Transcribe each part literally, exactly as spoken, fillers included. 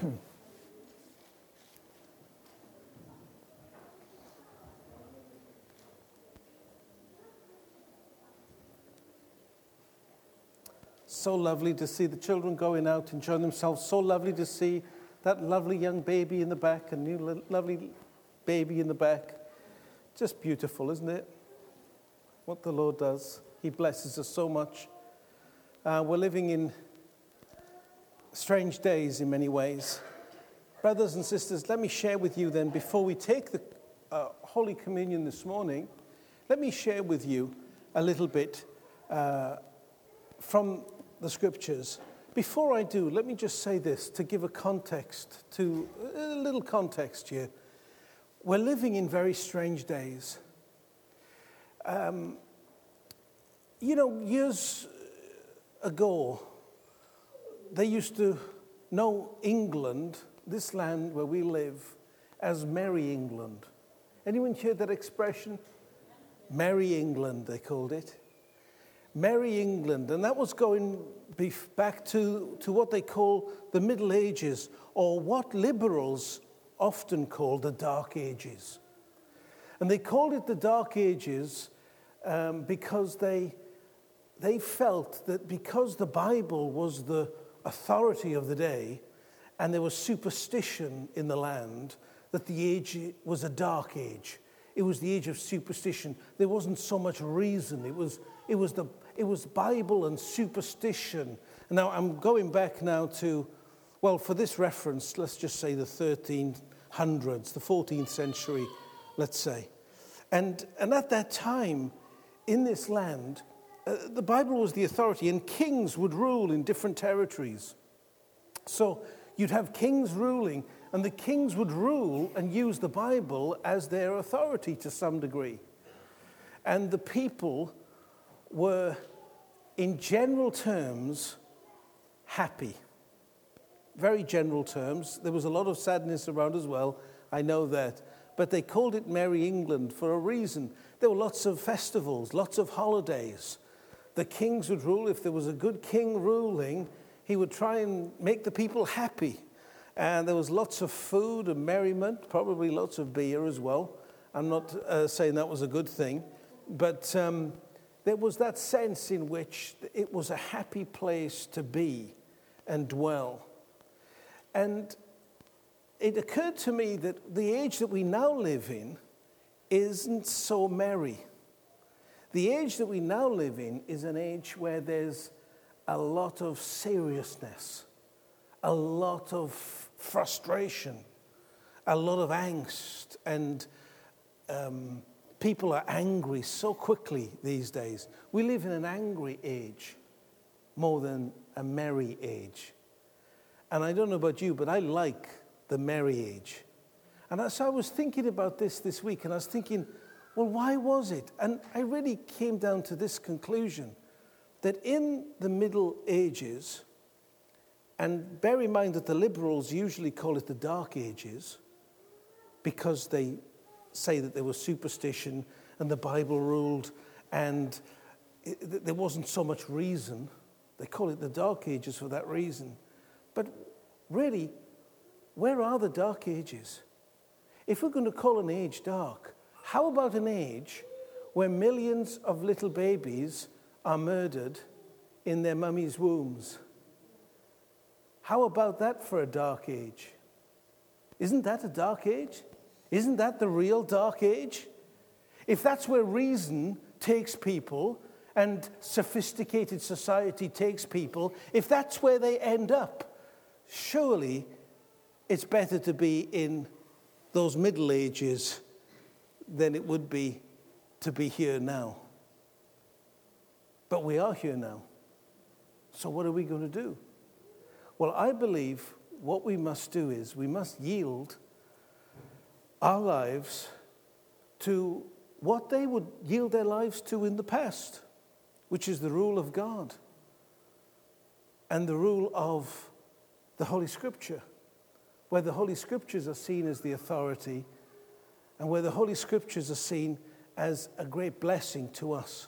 So lovely to see the children going out, enjoying themselves. So lovely to see that lovely young baby in the back, a new lo- lovely baby in the back. Just beautiful, isn't it? What the Lord does. He blesses us so much. Uh, we're living in strange days in many ways. Brothers and sisters, let me share with you then, before we take the uh, Holy Communion this morning, let me share with you a little bit uh, from the Scriptures. Before I do, let me just say this to give a context, to a little context here. We're living in very strange days. Um, you know, years ago, they used to know England, this land where we live, as Merry England. Anyone hear that expression? Merry England, they called it. Merry England, and that was going back to, to what they call the Middle Ages, or what liberals often call the Dark Ages. And they called it the Dark Ages um, because they, they felt that because the Bible was the authority of the day, and there was superstition in the land, that the age was a dark age. It was the age of superstition. There wasn't so much reason. It was, it was the It was Bible and superstition. And now I'm going back now to, well, for this reference, let's just say the thirteen hundreds, the fourteenth century, let's say. And, and at that time, in this land, uh, the Bible was the authority, and kings would rule in different territories. So you'd have kings ruling, and the kings would rule and use the Bible as their authority to some degree. And the people were, in general terms, happy. Very general terms. There was a lot of sadness around as well, I know that. But they called it Merry England for a reason. There were lots of festivals, lots of holidays. The kings would rule. If there was a good king ruling, he would try and make the people happy. And there was lots of food and merriment, probably lots of beer as well. I'm not uh, saying that was a good thing, but um, there was that sense in which it was a happy place to be and dwell. And it occurred to me that the age that we now live in isn't so merry. The age that we now live in is an age where there's a lot of seriousness, a lot of frustration, a lot of angst, and um, people are angry so quickly these days. We live in an angry age more than a merry age. And I don't know about you, but I like the merry age. And so I was thinking about this this week, and I was thinking, well, why was it? And I really came down to this conclusion, that in the Middle Ages, and bear in mind that the liberals usually call it the Dark Ages, because they say that there was superstition and the Bible ruled, and it, there wasn't so much reason. They call it the Dark Ages for that reason. But really, where are the Dark Ages? If we're going to call an age dark, how about an age where millions of little babies are murdered in their mummies' wombs? How about that for a dark age? Isn't that a dark age? Isn't that the real dark age? If that's where reason takes people and sophisticated society takes people, if that's where they end up, surely it's better to be in those Middle Ages than it would be to be here now. But we are here now. So what are we going to do? Well, I believe what we must do is we must yield our lives to what they would yield their lives to in the past, which is the rule of God and the rule of the Holy Scripture, where the Holy Scriptures are seen as the authority and where the Holy Scriptures are seen as a great blessing to us.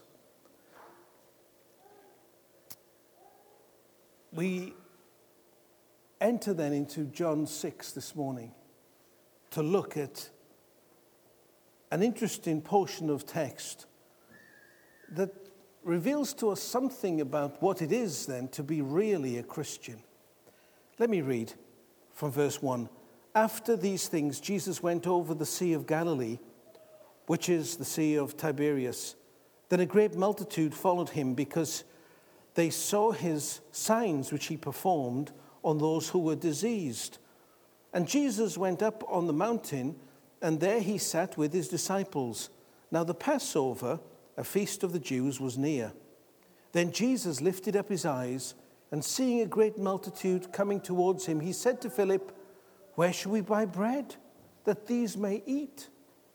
We enter then into John six this morning to look at an interesting portion of text that reveals to us something about what it is then to be really a Christian. Let me read from verse one. After these things, Jesus went over the Sea of Galilee, which is the Sea of Tiberias. Then a great multitude followed him because they saw his signs which he performed on those who were diseased. And Jesus went up on the mountain, and there he sat with his disciples. Now the Passover, a feast of the Jews, was near. Then Jesus lifted up his eyes, and seeing a great multitude coming towards him, he said to Philip, "Where shall we buy bread, that these may eat?"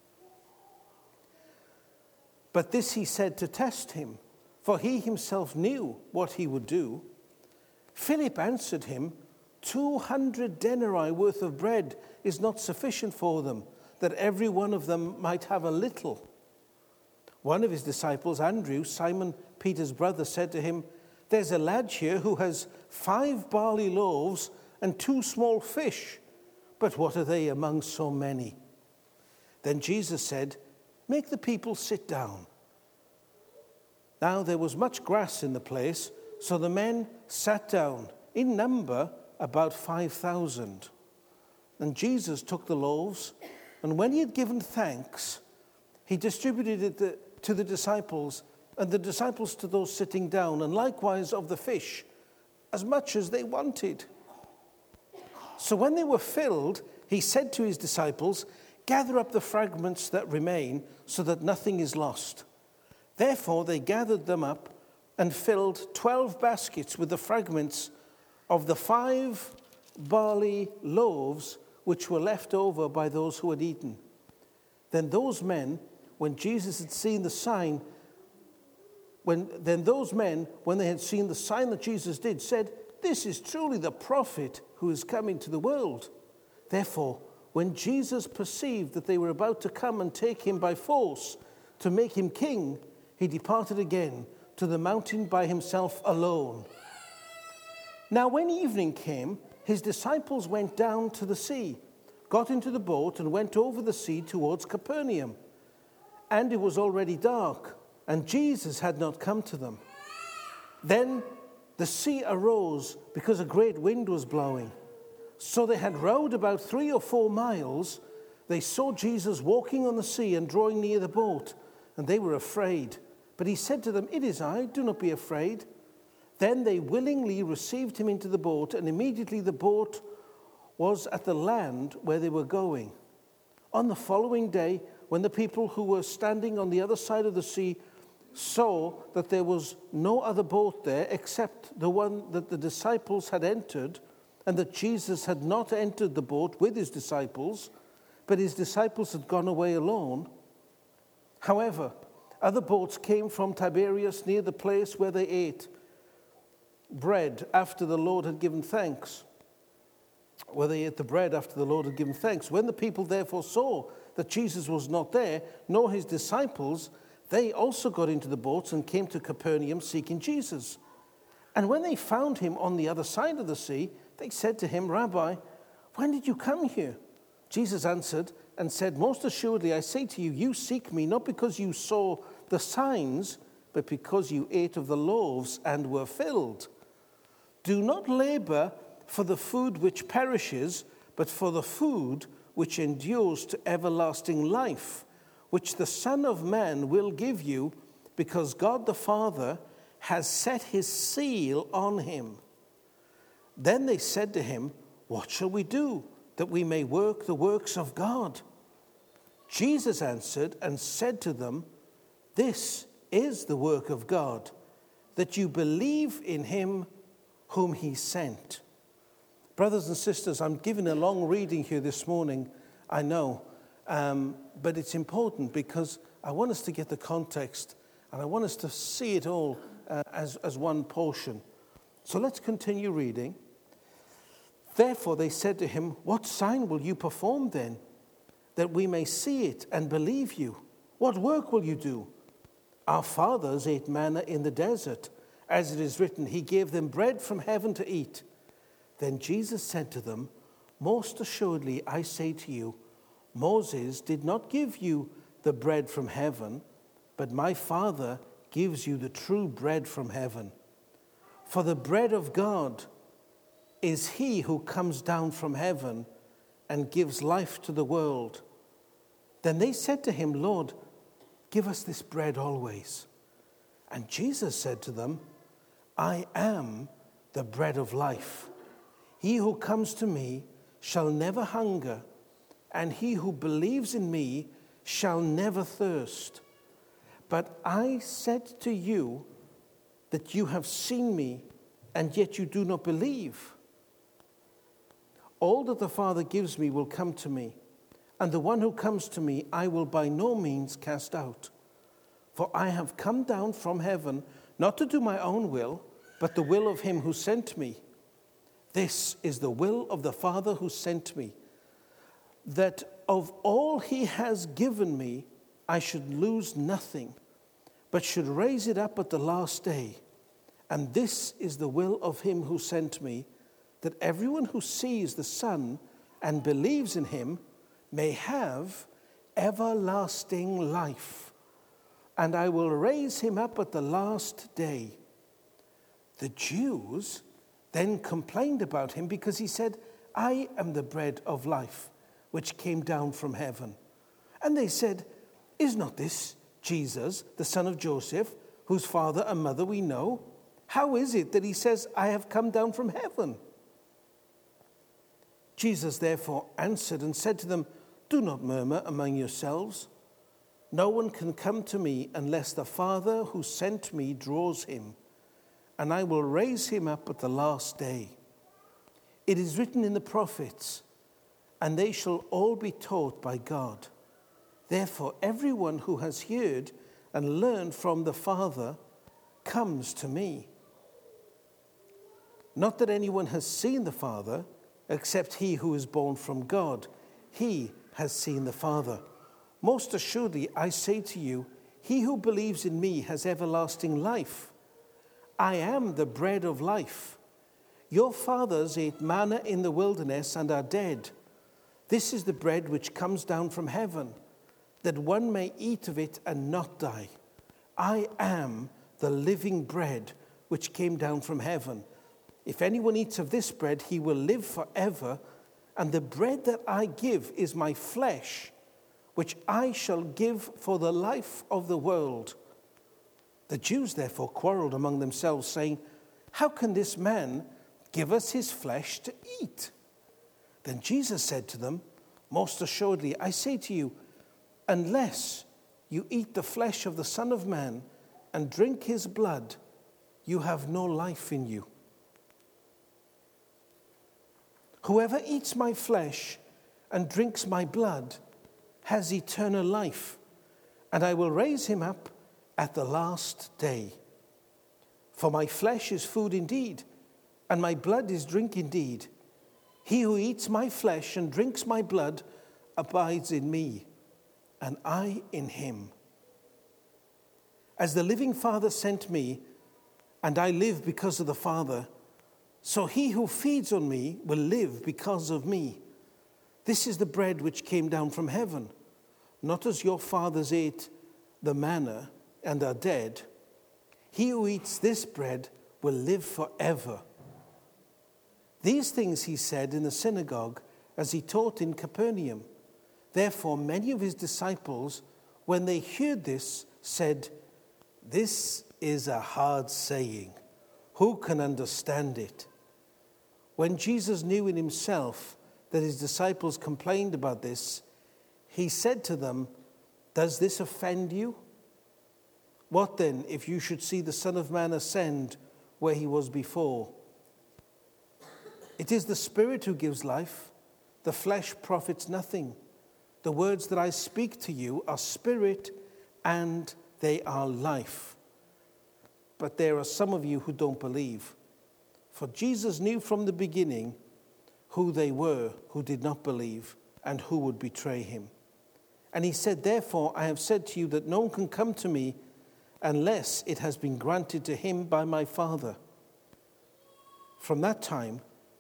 But this he said to test him, for he himself knew what he would do. Philip answered him, Two hundred denarii worth of bread is not sufficient for them, that every one of them might have a little. One of his disciples, Andrew, Simon Peter's brother, said to him, "There's a lad here who has five barley loaves and two small fish, but what are they among so many?" Then Jesus said, "Make the people sit down." Now there was much grass in the place, so the men sat down, in number about five thousand. And Jesus took the loaves, and when he had given thanks, he distributed it to the disciples, and the disciples to those sitting down, and likewise of the fish, as much as they wanted. So when they were filled, he said to his disciples, "Gather up the fragments that remain, so that nothing is lost." Therefore they gathered them up and filled twelve baskets with the fragments of the five barley loaves which were left over by those who had eaten. Then those men, when Jesus had seen the sign, when then those men, when they had seen the sign that Jesus did, said, "This is truly the prophet who is come into the world." Therefore, when Jesus perceived that they were about to come and take him by force to make him king, he departed again to the mountain by himself alone. Now when evening came, his disciples went down to the sea, got into the boat, and went over the sea towards Capernaum. And it was already dark, and Jesus had not come to them. Then the sea arose because a great wind was blowing. So they had rowed about three or four miles. They saw Jesus walking on the sea and drawing near the boat, and they were afraid. But he said to them, "It is I, do not be afraid." Then they willingly received him into the boat, and immediately the boat was at the land where they were going. On the following day, when the people who were standing on the other side of the sea saw that there was no other boat there except the one that the disciples had entered, and that Jesus had not entered the boat with his disciples, but his disciples had gone away alone. However, other boats came from Tiberias near the place where they ate bread after the Lord had given thanks. Where they ate the bread after the Lord had given thanks. When the people therefore saw that Jesus was not there, nor his disciples, they also got into the boats and came to Capernaum seeking Jesus. And when they found him on the other side of the sea, they said to him, "Rabbi, when did you come here?" Jesus answered and said, "Most assuredly I say to you, you seek me not because you saw the signs, but because you ate of the loaves and were filled. Do not labor for the food which perishes, but for the food which endures to everlasting life, which the Son of Man will give you, because God the Father has set his seal on him." Then they said to him, "What shall we do that we may work the works of God?" Jesus answered and said to them, "This is the work of God, that you believe in him whom he sent." Brothers and sisters, I'm giving a long reading here this morning, I know, um, but it's important because I want us to get the context and I want us to see it all uh, as, as one portion. So let's continue reading. Therefore they said to him, "What sign will you perform then, that we may see it and believe you? What work will you do? Our fathers ate manna in the desert. As it is written, he gave them bread from heaven to eat." Then Jesus said to them, most assuredly I say to you, Moses did not give you the bread from heaven, but my Father gives you the true bread from heaven. For the bread of God is he who comes down from heaven and gives life to the world. Then they said to him, Lord, give us this bread always. And Jesus said to them, I am the bread of life. He who comes to me shall never hunger, and he who believes in me shall never thirst. But I said to you that you have seen me, and yet you do not believe. All that the Father gives me will come to me, and the one who comes to me I will by no means cast out. For I have come down from heaven, not to do my own will, but the will of him who sent me. This is the will of the Father who sent me, that of all he has given me, I should lose nothing, but should raise it up at the last day. And this is the will of him who sent me, that everyone who sees the Son and believes in him may have everlasting life. And I will raise him up at the last day. The Jews then complained about him because he said, I am the bread of life, which came down from heaven. And they said, is not this Jesus, the son of Joseph, whose father and mother we know? How is it that he says, I have come down from heaven? Jesus therefore answered and said to them, do not murmur among yourselves. No one can come to me unless the Father who sent me draws him, and I will raise him up at the last day. It is written in the prophets, and they shall all be taught by God. Therefore, everyone who has heard and learned from the Father comes to me. Not that anyone has seen the Father, except he who is born from God. He has seen the Father. Most assuredly, I say to you, he who believes in me has everlasting life. I am the bread of life. Your fathers ate manna in the wilderness and are dead. This is the bread which comes down from heaven, that one may eat of it and not die. I am the living bread which came down from heaven. If anyone eats of this bread, he will live forever. And the bread that I give is my flesh, which I shall give for the life of the world. The Jews therefore quarreled among themselves, saying, how can this man give us his flesh to eat? Then Jesus said to them, most assuredly, I say to you, unless you eat the flesh of the Son of Man and drink his blood, you have no life in you. Whoever eats my flesh and drinks my blood has eternal life, and I will raise him up at the last day. For my flesh is food indeed, and my blood is drink indeed. He who eats my flesh and drinks my blood abides in me, and I in him. As the living Father sent me, and I live because of the Father, so he who feeds on me will live because of me. This is the bread which came down from heaven, not as your fathers ate the manna and are dead. He who eats this bread will live forever. These things he said in the synagogue as he taught in Capernaum. Therefore many of his disciples, when they heard this, said, this is a hard saying. Who can understand it? When Jesus knew in himself that his disciples complained about this, he said to them, does this offend you? What then if you should see the Son of Man ascend where he was before? It is the Spirit who gives life. The flesh profits nothing. The words that I speak to you are spirit and they are life. But there are some of you who don't believe. For Jesus knew from the beginning who they were who did not believe and who would betray him. And he said, therefore, I have said to you that no one can come to me unless it has been granted to him by my Father. From that time,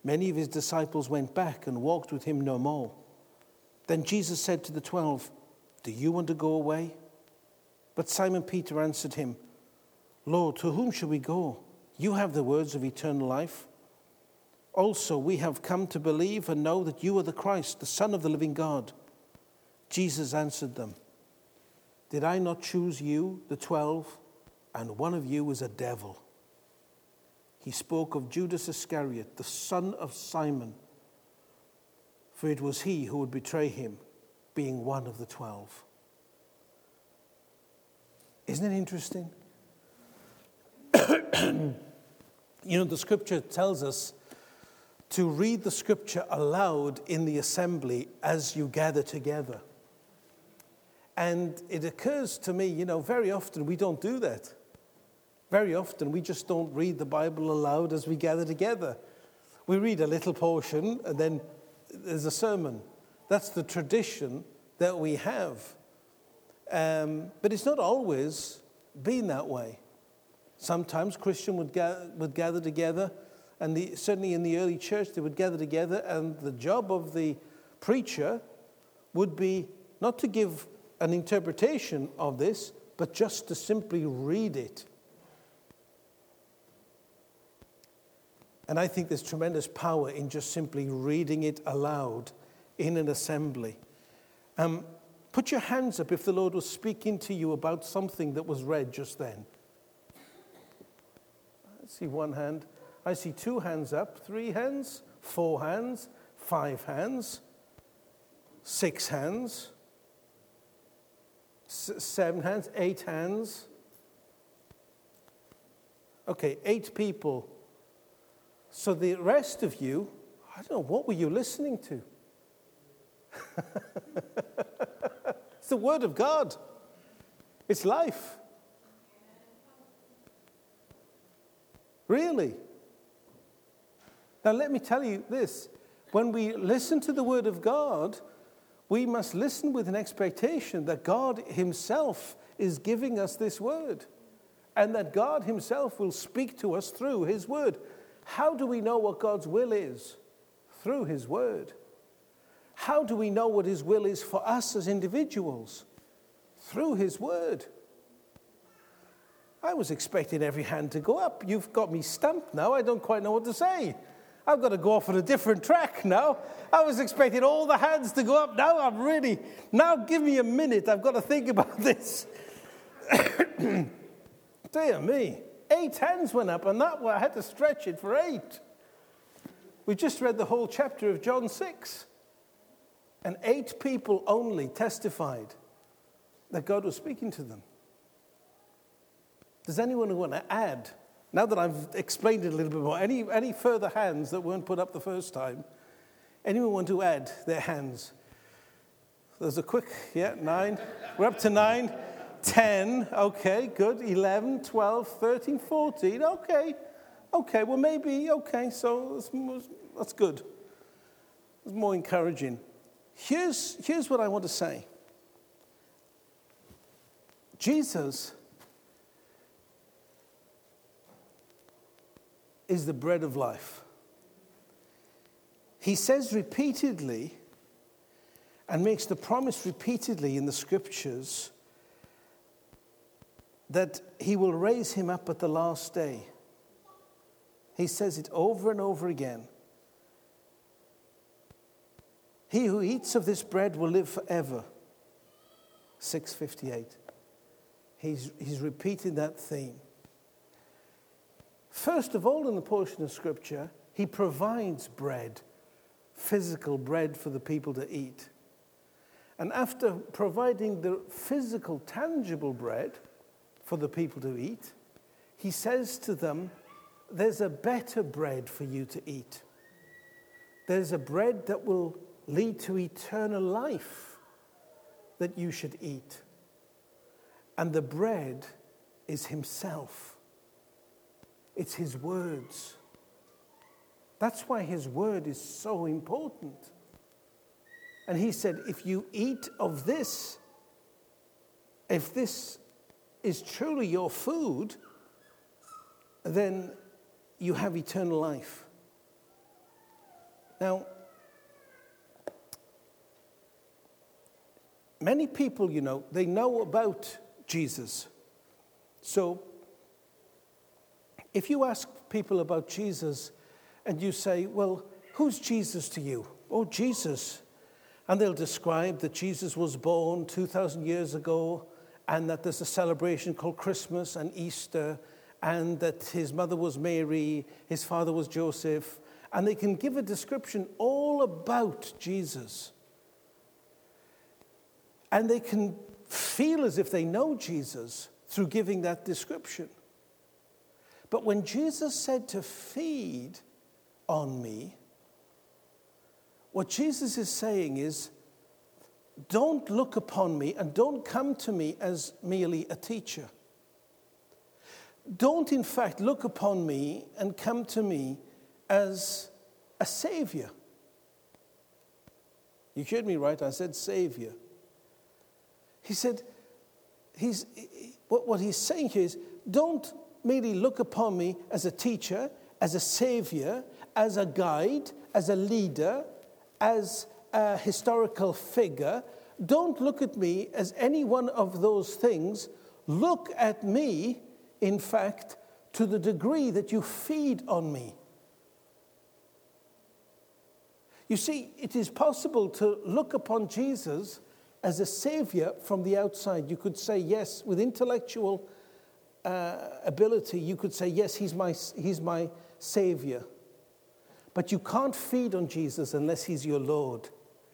Many of his disciples went back and walked with him no more. Then Jesus said to the twelve, "Do you want to go away?" But Simon Peter answered him, "Lord, to whom shall we go? You have the words of eternal life. Also, we have come to believe and know that you are the Christ, the Son of the living God." Jesus answered them, "Did I not choose you, the twelve, and one of you is a devil?" He spoke of Judas Iscariot, the son of Simon, for it was he who would betray him, being one of the twelve. Isn't it interesting? You know, the scripture tells us to read the scripture aloud in the assembly as you gather together. And it occurs to me, you know, very often we don't do that. Very often we just don't read the Bible aloud as we gather together. We read a little portion and then there's a sermon. That's the tradition that we have. Um, but it's not always been that way. Sometimes Christians would, ga- would gather together, and the, certainly in the early church they would gather together, and the job of the preacher would be not to give an interpretation of this, but just to simply read it. And I think there's tremendous power in just simply reading it aloud in an assembly. Um, put your hands up if the Lord was speaking to you about something that was read just then. I see one hand. I see two hands up, three hands, four hands, five hands, six hands, s- seven hands, eight hands. Okay, eight people. So the rest of you, I don't know, what were you listening to? It's the Word of God. It's life. Really. Now let me tell you this. When we listen to the Word of God, we must listen with an expectation that God himself is giving us this Word, and that God himself will speak to us through his Word. How do we know what God's will is? Through his Word. How do we know what his will is for us as individuals? Through his Word. I was expecting every hand to go up. You've got me stumped now. I don't quite know what to say. I've got to go off on a different track now. I was expecting all the hands to go up. Now I'm really, now give me a minute. I've got to think about this. Dear me. Eight hands went up, and that I had to stretch it for eight. We just read the whole chapter of John six, and eight people only testified that God was speaking to them. Does anyone want to add, now that I've explained it a little bit more, any, any further hands that weren't put up the first time? Anyone want to add their hands? There's a quick, yeah, nine. We're up to nine. ten, okay, good. eleven, twelve, thirteen, fourteen, okay. Okay, well maybe, okay, so that's, that's good. It's more encouraging. Here's, here's what I want to say. Jesus is the bread of life. He says repeatedly, and makes the promise repeatedly in the scriptures, that he will raise him up at the last day. He says it over and over again. He who eats of this bread will live forever. six fifty-eight. He's, he's repeating that theme. First of all, in the portion of Scripture, he provides bread, physical bread for the people to eat. And after providing the physical, tangible bread for the people to eat, he says to them, there's a better bread for you to eat. There's a bread that will lead to eternal life that you should eat. And the bread is himself. It's his words. That's why his word is so important. And he said, if you eat of this, if this is truly your food, then you have eternal life. Now, many people, you know, they know about Jesus. So, if you ask people about Jesus and you say, well, who's Jesus to you? Oh, Jesus. And they'll describe that Jesus was born two thousand years ago and that there's a celebration called Christmas and Easter and that his mother was Mary, his father was Joseph. And they can give a description all about Jesus. And they can feel as if they know Jesus through giving that description. But when Jesus said to feed on me, what Jesus is saying is, don't look upon me and don't come to me as merely a teacher. Don't, in fact, look upon me and come to me as a savior. You heard me right, I said savior. He said, he's, what, what he's saying here is, don't merely look upon me as a teacher, as a savior, as a guide, as a leader, as a historical figure. Don't look at me as any one of those things. Look at me, in fact, to the degree that you feed on me. You see, it is possible to look upon Jesus as a savior from the outside. You could say, yes, with intellectual uh, ability, you could say, yes, he's my, he's my savior. But you can't feed on Jesus unless he's your Lord.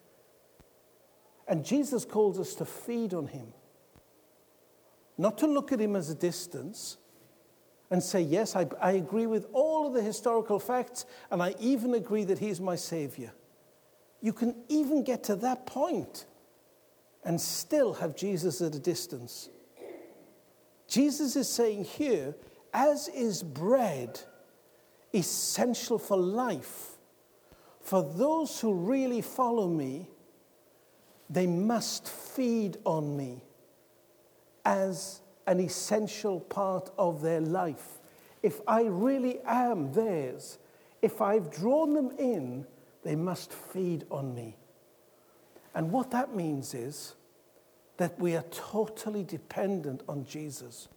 And Jesus calls us to feed on him. Not to look at him as a distance and say, yes, I, I agree with all of the historical facts, and I even agree that he's my savior. You can even get to that point and still have Jesus at a distance. Jesus is saying here, as is bread essential for life, for those who really follow me, they must feed on me as an essential part of their life. If I really am theirs, if I've drawn them in, they must feed on me. And what that means is that we are totally dependent on Jesus.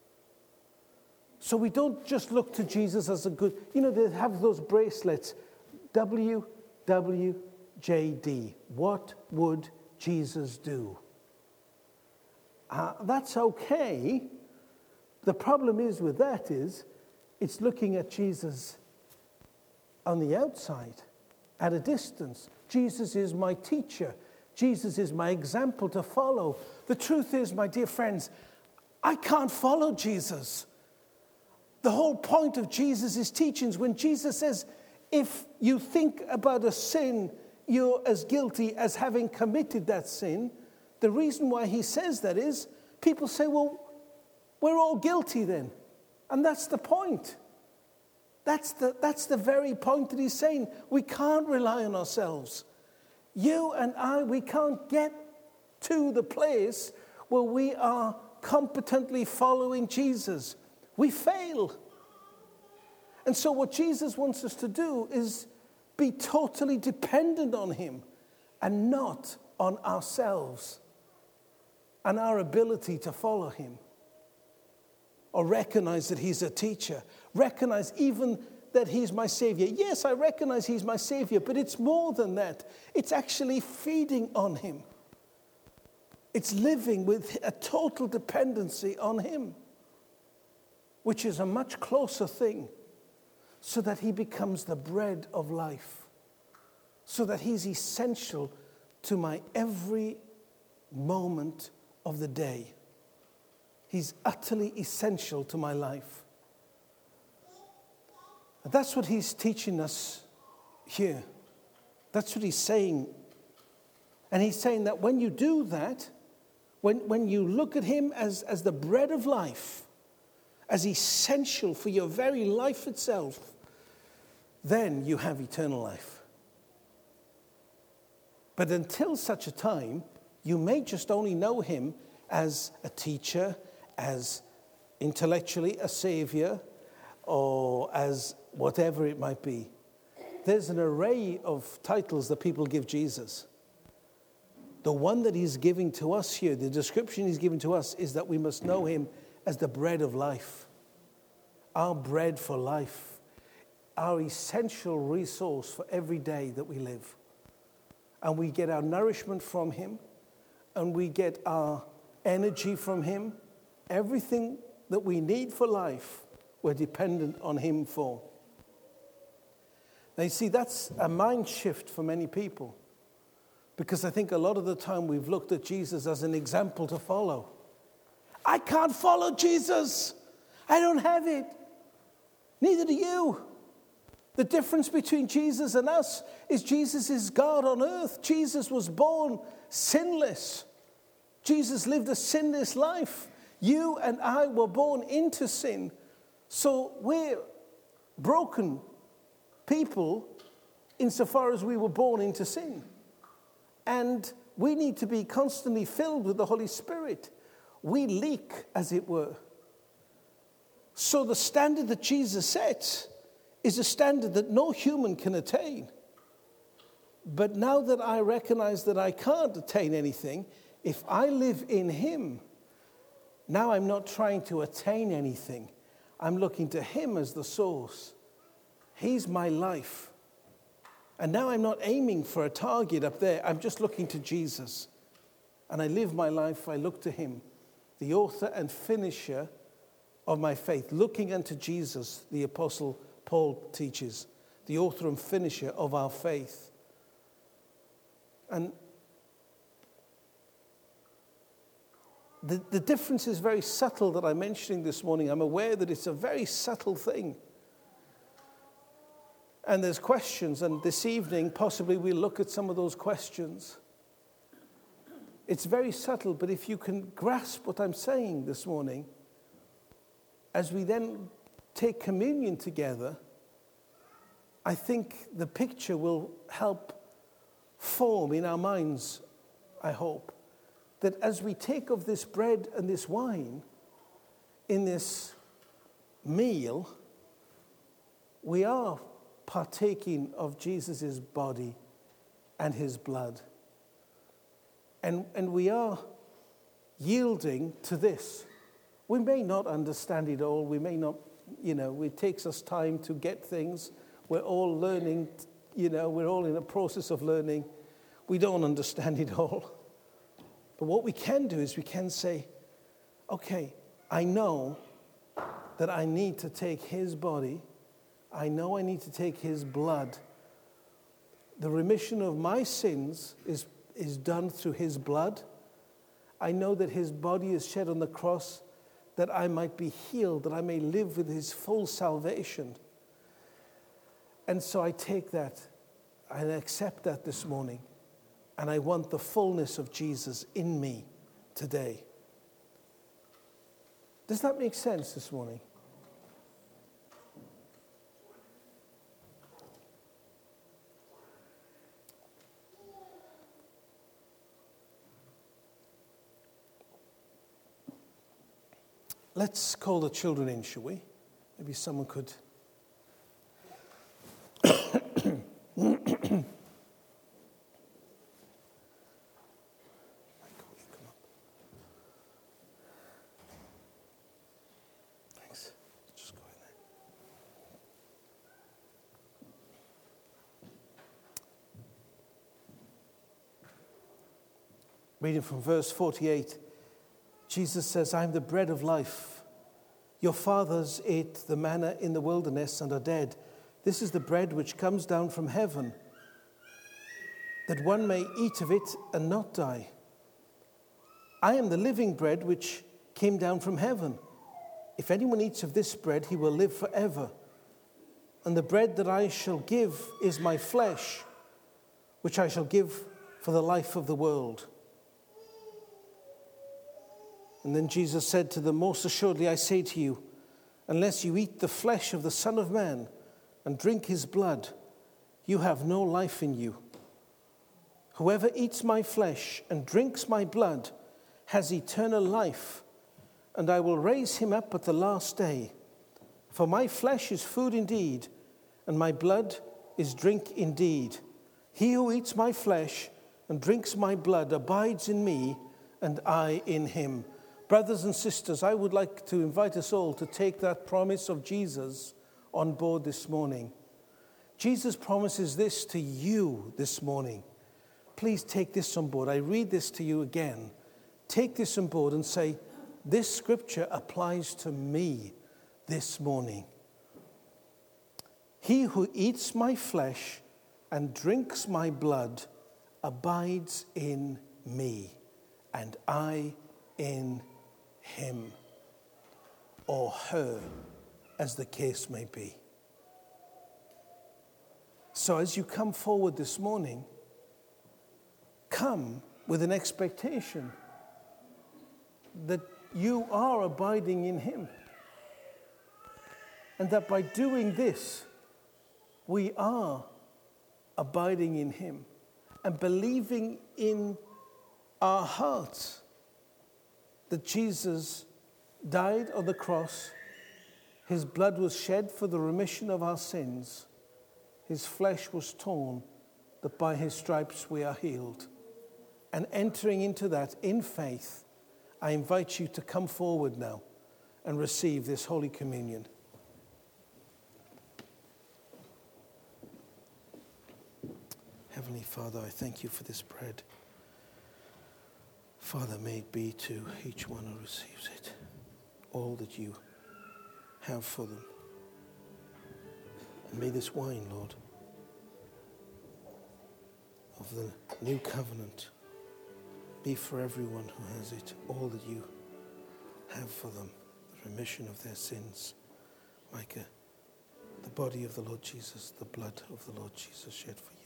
So we don't just look to Jesus as a good, you know, they have those bracelets, W W J D. What would Jesus do? Uh, that's okay. The problem is with that is, it's looking at Jesus on the outside, at a distance. Jesus is my teacher. Jesus is my example to follow. The truth is, my dear friends, I can't follow Jesus. The whole point of Jesus' teachings, when Jesus says, if you think about a sin, you're as guilty as having committed that sin. The reason why he says that is, people say, well, we're all guilty then. And that's the point. That's the, that's the very point that he's saying. We can't rely on ourselves. You and I, we can't get to the place where we are competently following Jesus. We fail. And so what Jesus wants us to do is be totally dependent on him and not on ourselves and our ability to follow him. Or recognize that he's a teacher. Recognize even that he's my savior. Yes, I recognize he's my savior, but it's more than that. It's actually feeding on him. It's living with a total dependency on him, which is a much closer thing, so that he becomes the bread of life, so that he's essential to my every moment of the day. He's utterly essential to my life. And that's what he's teaching us here. That's what he's saying. And he's saying that when you do that, when, when you look at him as, as the bread of life, as essential for your very life itself, then you have eternal life. But until such a time, you may just only know him as a teacher, as intellectually a savior, or as whatever it might be. there's an array of titles that people give Jesus. The one that he's giving to us here, the description he's giving to us, is that we must know him as the bread of life, our bread for life, our essential resource for every day that we live. And we get our nourishment from him, and we get our energy from him. Everything that we need for life, we're dependent on him for. Now, you see, that's a mind shift for many people, because I think a lot of the time we've looked at Jesus as an example to follow. I can't follow Jesus. I don't have it. Neither do you. The difference between Jesus and us is Jesus is God on earth. Jesus was born sinless. Jesus lived a sinless life. You and I were born into sin. So we're broken people insofar as we were born into sin. And we need to be constantly filled with the Holy Spirit. We leak, as it were. So the standard that Jesus sets is a standard that no human can attain. But now that I recognize that I can't attain anything, if I live in him, now I'm not trying to attain anything. I'm looking to him as the source. He's my life. And now I'm not aiming for a target up there. I'm just looking to Jesus. And I live my life, I look to him, the author and finisher of my faith. Looking unto Jesus, the Apostle Paul teaches, the author and finisher of our faith. And the, the difference is very subtle that I'm mentioning this morning. I'm aware that it's a very subtle thing. And there's questions, and this evening possibly we'll look at some of those questions. It's very subtle, but if you can grasp what I'm saying this morning, as we then take communion together, I think the picture will help form in our minds, I hope, that as we take of this bread and this wine in this meal, we are partaking of Jesus' body and his blood. And, and we are yielding to this. We may not understand it all. We may not, you know, it takes us time to get things. We're all learning, you know, we're all in a process of learning. We don't understand it all. But what we can do is we can say, okay, I know that I need to take his body. I know I need to take his blood. The remission of my sins is, is done through his blood. I know that his body is shed on the cross that I might be healed, that I may live with his full salvation. And so I take that, I accept that this morning, and I want the fullness of Jesus in me today. Does that make sense this morning? Let's call the children in, shall we? Maybe someone could. Thanks. Just go in there. Reading from verse forty-eight. Jesus says, I am the bread of life. Your fathers ate the manna in the wilderness and are dead. This is the bread which comes down from heaven, that one may eat of it and not die. I am the living bread which came down from heaven. If anyone eats of this bread, he will live forever. And the bread that I shall give is my flesh, which I shall give for the life of the world. And then Jesus said to them, most assuredly I say to you, unless you eat the flesh of the Son of Man and drink his blood, you have no life in you. Whoever eats my flesh and drinks my blood has eternal life, and I will raise him up at the last day. For my flesh is food indeed, and my blood is drink indeed. He who eats my flesh and drinks my blood abides in me, and I in him. Brothers and sisters, I would like to invite us all to take that promise of Jesus on board this morning. Jesus promises this to you this morning. Please take this on board. I read this to you again. Take this on board and say, this scripture applies to me this morning. He who eats my flesh and drinks my blood abides in me, and I in him, or her, as the case may be. So as you come forward this morning, come with an expectation that you are abiding in him, and that by doing this, we are abiding in him and believing in our hearts that Jesus died on the cross, his blood was shed for the remission of our sins, his flesh was torn, that by his stripes we are healed. And entering into that in faith, I invite you to come forward now and receive this Holy Communion. Heavenly Father, I thank you for this bread. Father, may it be to each one who receives it all that you have for them. And may this wine, Lord, of the new covenant be for everyone who has it, all that you have for them, the remission of their sins, like a, the body of the Lord Jesus, the blood of the Lord Jesus shed for you.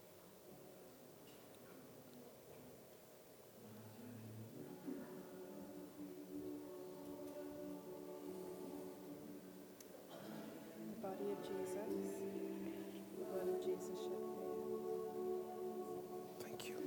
Body of Jesus, the blood of Jesus shed for you. Thank you.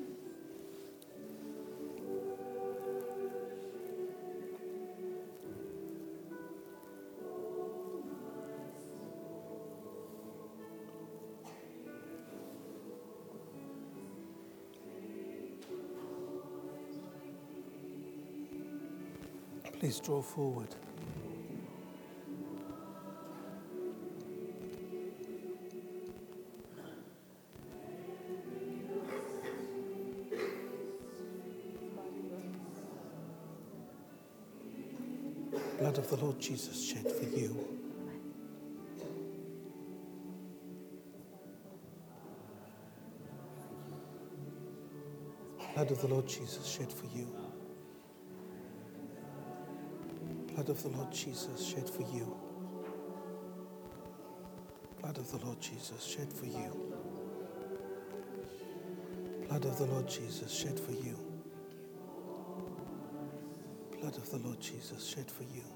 Please draw forward. Blood of the Lord Jesus shed for you. Blood of the Lord Jesus shed for you. Blood of the Lord Jesus shed for you. Blood of the Lord Jesus shed for you. Blood of the Lord Jesus shed for you. Blood of the Lord Jesus shed for you.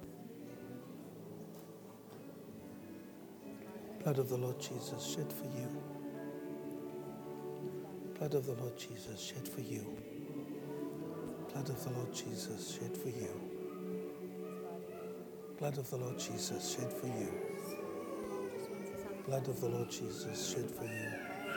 Blood of the Lord Jesus shed for you. Blood of the Lord Jesus shed for you. Blood of the Lord Jesus shed for you. Blood of the Lord Jesus shed for you. Blood of the Lord Jesus shed for you.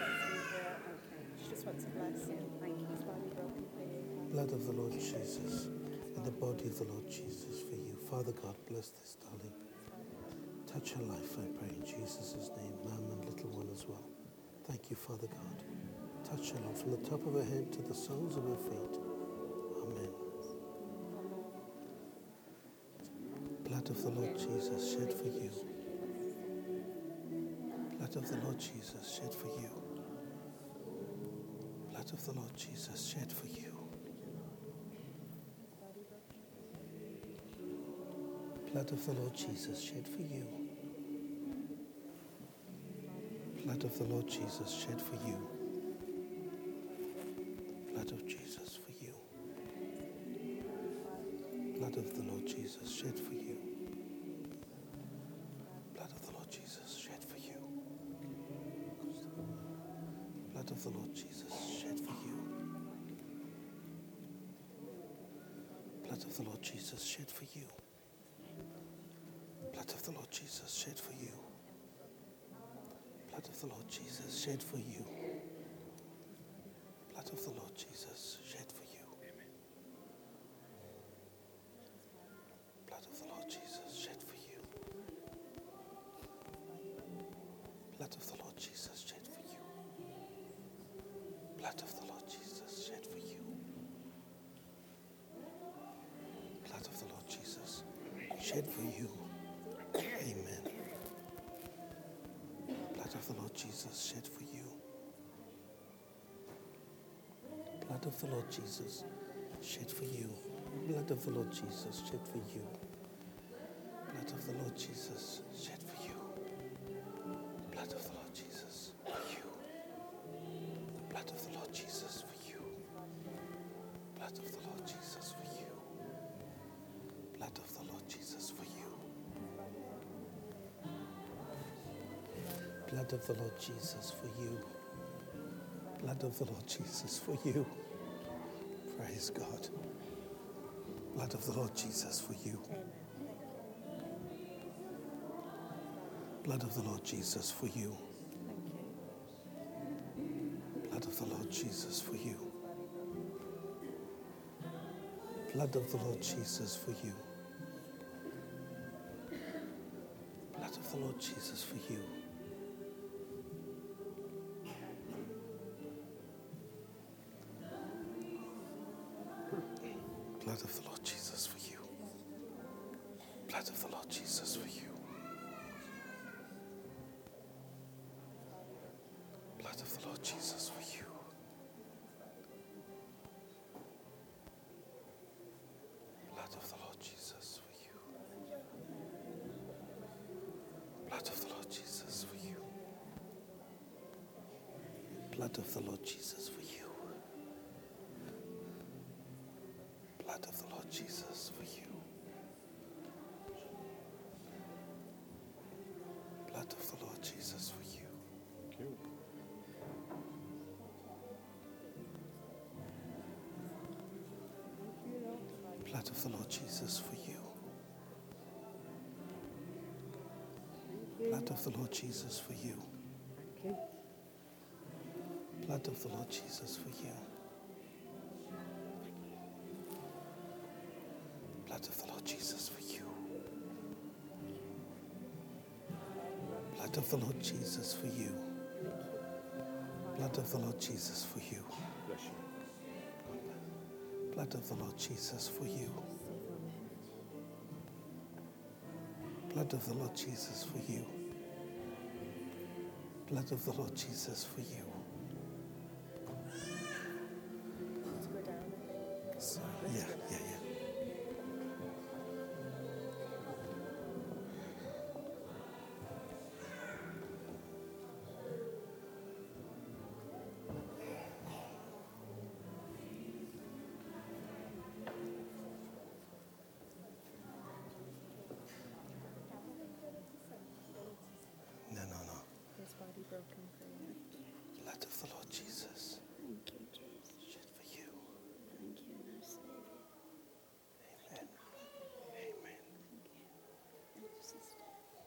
Blood of the Lord Jesus and the body of the Lord Jesus for you. Father God, bless this darling. Touch her life, I pray, in Jesus' name. Mom and little one as well. Thank you, Father God. Touch her, Lord, from the top of her head to the soles of her feet. Amen. Blood of the Lord Jesus shed for you. Blood of the Lord Jesus shed for you. Blood of the Lord Jesus shed for you. Blood of the Lord Jesus shed for you. Blood of the Lord Jesus shed for you. Blood of Jesus for you. Blood of the Lord Jesus shed for you. Blood of the Lord Jesus shed for you. Blood of the Lord Jesus shed for you. Blood of the Lord Jesus shed for you. Blood of the Lord Jesus shed for you. Blood of the Lord Jesus shed for you. Blood of the Lord Jesus shed for you. Amen. Blood of the Lord Jesus shed for you. Blood of the Lord Jesus shed for you. Blood of the Lord Jesus shed for you. Blood of the Lord Jesus shed for you. Amen. Blood of the Lord Jesus shed for you. Blood of the Lord Jesus shed for you. Blood of the Lord Jesus shed for you. Blood of the Lord Jesus shed for you. Blood of the Lord Jesus for you. Blood of the Lord Jesus for you. Blood of the Lord Jesus for you. Blood of the Lord Jesus for you. Blood of the Lord Jesus for you. Blood of the Lord Jesus for you. Praise God. Blood of the Lord Jesus for you. Blood of the Lord Jesus for you. Blood of the Lord Jesus for you. Blood of the Lord Jesus for you. Blood of the Lord Jesus for you. Blood of the Lord Jesus for you. Blood of the Lord Jesus for you. Blood of the Lord Jesus for you. Blood of the Lord Jesus for you. Blood of the Lord Jesus for you. Blood of the Lord Jesus for you. Blood of the Lord Jesus for you. Blood of the Lord Jesus for you. Thank you. Blood of the Lord Jesus for you. Blood of the Lord Jesus for you. Blood of the Lord Jesus for you. Blood of the Lord Jesus for you. Blood of the Lord Jesus for you. Blood of the Lord Jesus for you. Blood of the Lord Jesus for you. Blood of the Lord Jesus for you. Blood of the Lord Jesus for you. So, yeah, yeah, yeah. No, no, no. His body broken for you. Blood of the Lord Jesus Thank you, Jesus. shed for you. Thank you, my Savior. Amen. Amen. Thank you, sister.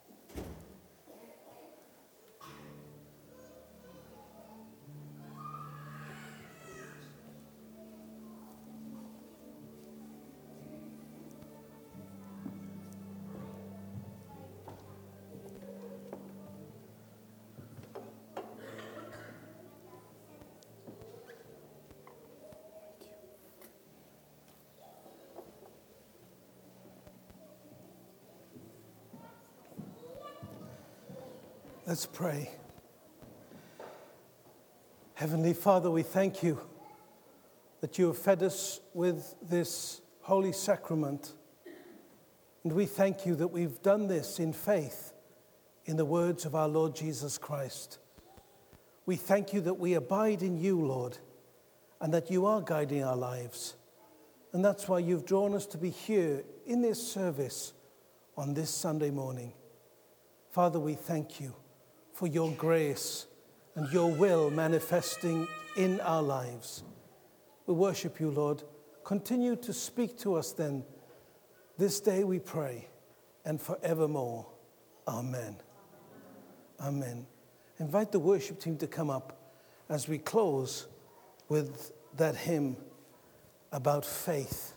Let's pray. Heavenly Father, we thank you that you have fed us with this holy sacrament. And we thank you that we've done this in faith in the words of our Lord Jesus Christ. We thank you that we abide in you, Lord, and that you are guiding our lives. And that's why you've drawn us to be here in this service on this Sunday morning. Father, we thank you for your grace and your will manifesting in our lives. We worship you, Lord. Continue to speak to us then. This day we pray, and forevermore. Amen. Amen. invite the worship team to come up as we close with that hymn about faith.